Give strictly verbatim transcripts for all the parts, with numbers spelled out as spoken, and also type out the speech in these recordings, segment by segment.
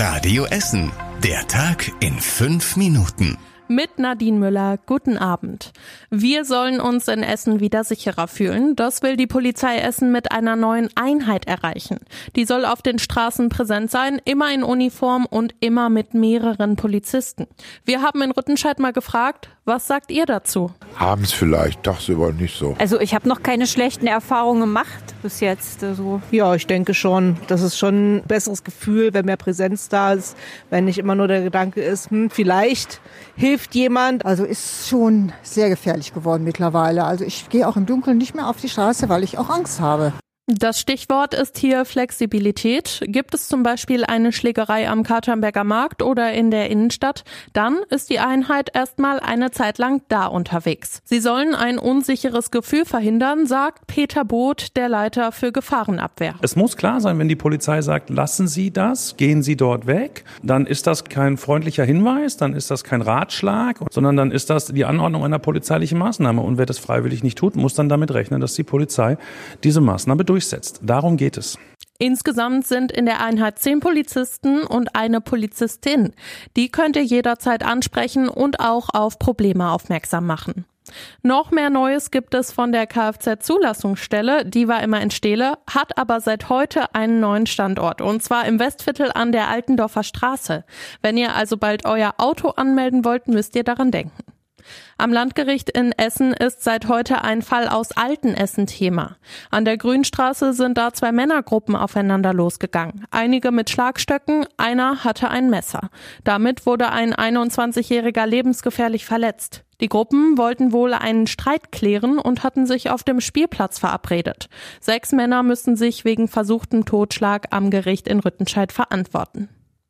Radio Essen. Der Tag in fünf Minuten. Mit Nadine Müller, guten Abend. Wir sollen uns in Essen wieder sicherer fühlen. Das will die Polizei Essen mit einer neuen Einheit erreichen. Die soll auf den Straßen präsent sein, immer in Uniform und immer mit mehreren Polizisten. Wir haben in Rüttenscheid mal gefragt, was sagt ihr dazu? Abends vielleicht, tagsüber nicht so. Also ich habe noch keine schlechten Erfahrungen gemacht bis jetzt. Also. Ja, ich denke schon. Das ist schon ein besseres Gefühl, wenn mehr Präsenz da ist, wenn nicht immer nur der Gedanke ist, hm, vielleicht hilft jemand. Also ist schon sehr gefährlich geworden mittlerweile. Also ich gehe auch im Dunkeln nicht mehr auf die Straße, weil ich auch Angst habe. Das Stichwort ist hier Flexibilität. Gibt es zum Beispiel eine Schlägerei am Katernberger Markt oder in der Innenstadt, dann ist die Einheit erstmal eine Zeit lang da unterwegs. Sie sollen ein unsicheres Gefühl verhindern, sagt Peter Both, der Leiter für Gefahrenabwehr. Es muss klar sein, wenn die Polizei sagt, lassen Sie das, gehen Sie dort weg, dann ist das kein freundlicher Hinweis, dann ist das kein Ratschlag, sondern dann ist das die Anordnung einer polizeilichen Maßnahme. Und wer das freiwillig nicht tut, muss dann damit rechnen, dass die Polizei diese Maßnahme durchsetzt. Darum geht es. Insgesamt sind in der Einheit zehn Polizisten und eine Polizistin. Die könnt ihr jederzeit ansprechen und auch auf Probleme aufmerksam machen. Noch mehr Neues gibt es von der Kfz-Zulassungsstelle. Die war immer in Steele, hat aber seit heute einen neuen Standort. Und zwar im Westviertel an der Altendorfer Straße. Wenn ihr also bald euer Auto anmelden wollt, müsst ihr daran denken. Am Landgericht in Essen ist seit heute ein Fall aus Altenessen Thema. An der Grünstraße sind da zwei Männergruppen aufeinander losgegangen. Einige mit Schlagstöcken, einer hatte ein Messer. Damit wurde ein einundzwanzigjähriger lebensgefährlich verletzt. Die Gruppen wollten wohl einen Streit klären und hatten sich auf dem Spielplatz verabredet. Sechs Männer müssen sich wegen versuchtem Totschlag am Gericht in Rüttenscheid verantworten.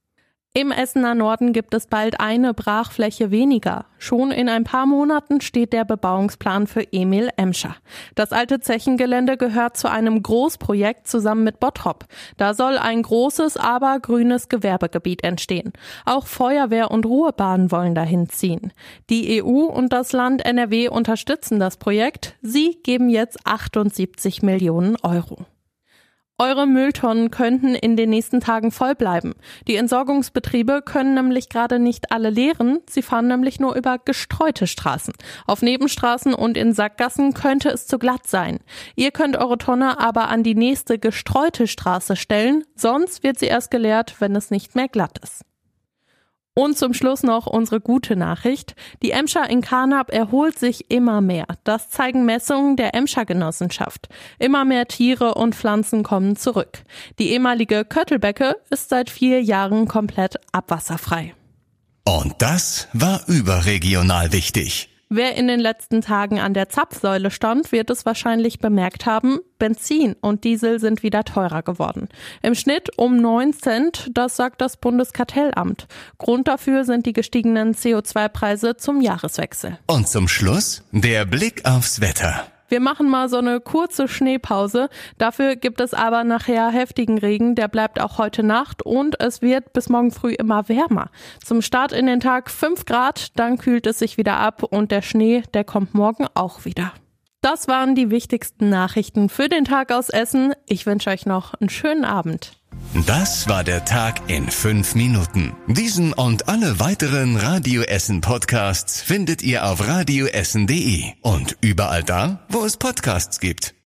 Im Essener Norden gibt es bald eine Brachfläche weniger. Schon in ein paar Monaten steht der Bebauungsplan für Emil Emscher. Das alte Zechengelände gehört zu einem Großprojekt zusammen mit Bottrop. Da soll ein großes, aber grünes Gewerbegebiet entstehen. Auch Feuerwehr und Ruhebahn wollen dahin ziehen. Die E U und das Land N R W unterstützen das Projekt. Sie geben jetzt achtundsiebzig Millionen Euro. Eure Mülltonnen könnten in den nächsten Tagen voll bleiben. Die Entsorgungsbetriebe können nämlich gerade nicht alle leeren. Sie fahren nämlich nur über gestreute Straßen. Auf Nebenstraßen und in Sackgassen könnte es zu glatt sein. Ihr könnt eure Tonne aber an die nächste gestreute Straße stellen. Sonst wird sie erst geleert, wenn es nicht mehr glatt ist. Und zum Schluss noch unsere gute Nachricht. Die Emscher in Carnap erholt sich immer mehr. Das zeigen Messungen der Emscher Genossenschaft. Immer mehr Tiere und Pflanzen kommen zurück. Die ehemalige Köttelbecke ist seit vier Jahren komplett abwasserfrei. Und das war überregional wichtig. Wer in den letzten Tagen an der Zapfsäule stand, wird es wahrscheinlich bemerkt haben, Benzin und Diesel sind wieder teurer geworden. Im Schnitt um neun Cent, das sagt das Bundeskartellamt. Grund dafür sind die gestiegenen C O zwei Preise zum Jahreswechsel. Und zum Schluss der Blick aufs Wetter. Wir machen mal so eine kurze Schneepause. Dafür gibt es aber nachher heftigen Regen. Der bleibt auch heute Nacht und es wird bis morgen früh immer wärmer. Zum Start in den Tag fünf Grad, dann kühlt es sich wieder ab und der Schnee, der kommt morgen auch wieder. Das waren die wichtigsten Nachrichten für den Tag aus Essen. Ich wünsche euch noch einen schönen Abend. Das war der Tag in fünf Minuten. Diesen und alle weiteren Radio Essen Podcasts findet ihr auf radioessen punkt de und überall da, wo es Podcasts gibt.